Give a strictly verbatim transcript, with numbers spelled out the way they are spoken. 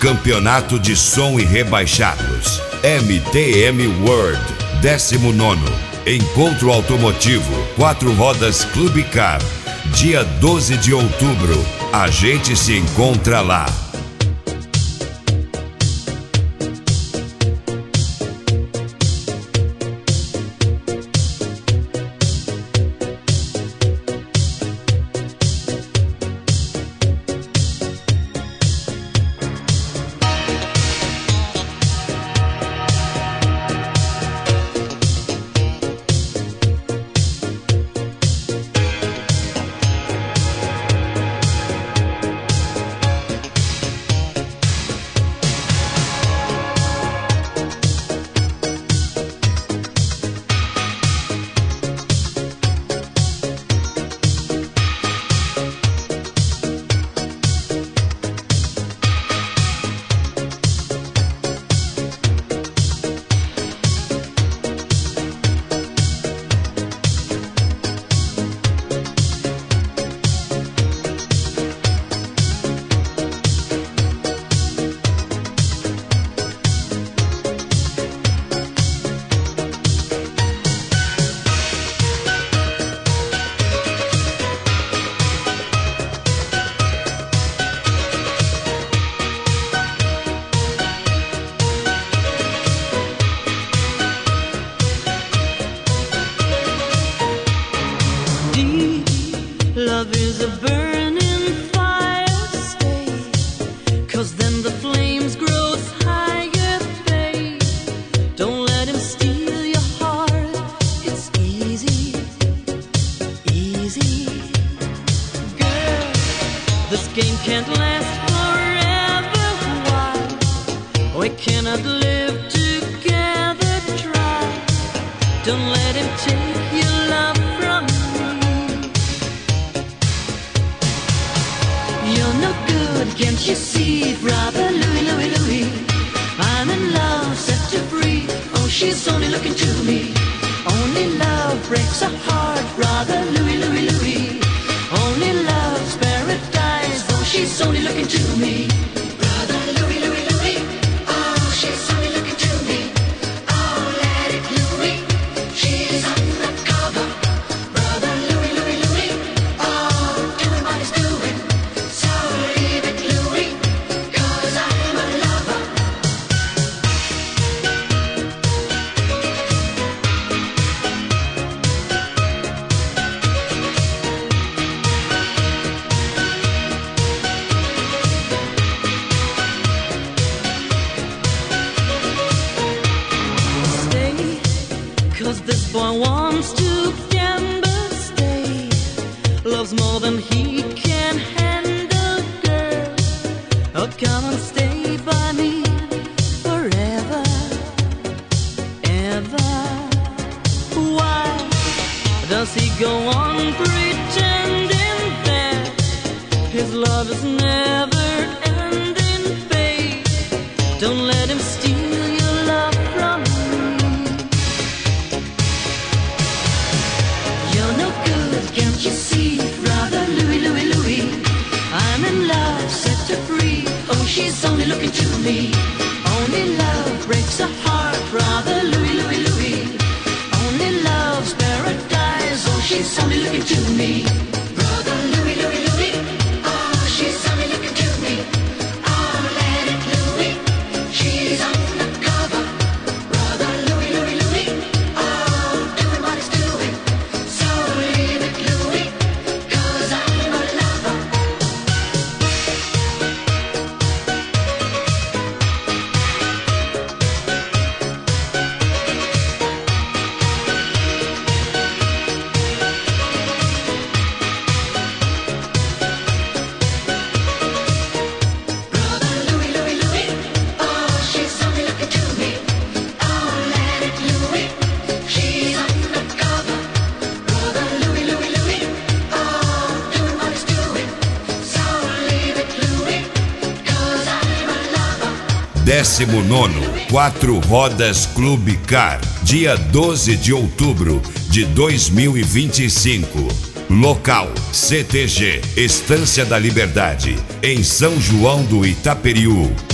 Campeonato de Som e Rebaixados. M T M World. décimo nono. Encontro Automotivo. Quatro Rodas Clube Car. Dia doze de outubro. A gente se encontra lá. Love is a burning fire, stay, 'cause then the flames grow higher, babe. Don't let him steal your heart, it's easy, easy. Girl, this game can't last forever, why? We cannot live together, try. Don't let him take your love from me. You're no good, can't you see, brother Louie, Louie, Louie? I'm in love, set to free. Oh, she's only looking to me. Only love breaks a heart, brother Louie, Louie, Louie. Only love's paradise. Oh, she's only looking to me. Brother Louie, Louie, Louie. Oh, she's only looking to me. Oh, let it Louie. She's undercover. Brother Louie, Louie, Louie. Oh, doing what he's doing. So leave it, Louie, 'cause I'm a lover. Stay, 'cause this boy wants to gamble, stay. Loves more than he can handle, girl. Oh, come and stay by me forever, ever. Why does he go on pretending that his love is never ending, babe? Don't let him steal your love from me. You're no good, can't you see, brother Louie, Louie, Louie? I'm in love, set to free. Oh, she's only looking to me. Only love breaks a heart, brother Louie, Louie, Louie. Only love's paradise. Oh, she's only looking to me. Brother Louie, Louie, Louie. Oh, she's only looking to me. Oh, let it Louie. She's undercover. Brother Louie, Louie, Louie. Oh, doing what he's doing. So leave it Louie, 'cause I'm a lover. Brother Louie, Louie, Louie. Oh, she's only looking to me. Oh, let it Louie. She's undercover. Brother Louie, Louie, Louie. Oh, doing what he's doing. So leave it Louie, 'cause I'm a lover. décimo nono. Quatro Rodas Clube Car. Dia doze de outubro de dois mil e vinte e cinco. Local: C T G, Estância da Liberdade, em São João do Itaperiú.